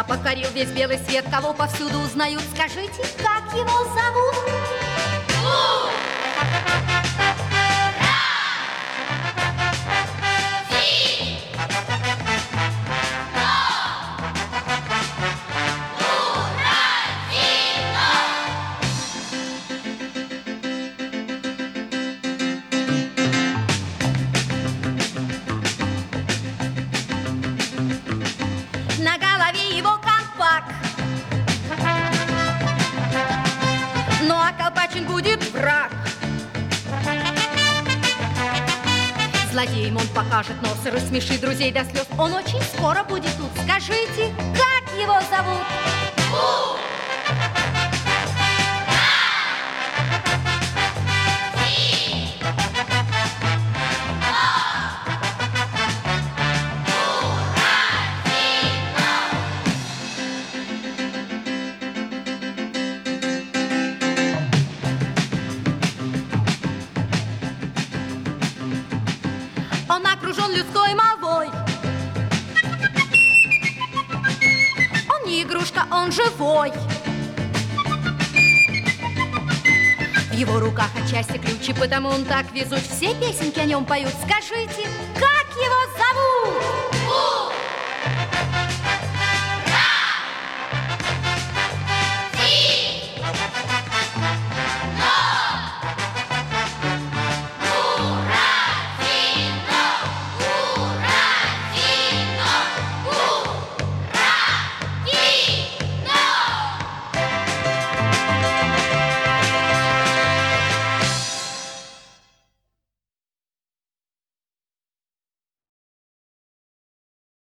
покорил весь белый свет, кого повсюду узнают. Скажите, как его зовут? На голове его колпак, ну а колпачен будет враг. Злодеем он покажет нос и рассмешит друзей до слез. Он очень скоро будет тут. Скажите, как его зовут? Он окружен людской молвой. Он не игрушка, он живой. В его руках отчасти ключи, потому он так везуч. Все песенки о нем поют. Скажите, как его зовут?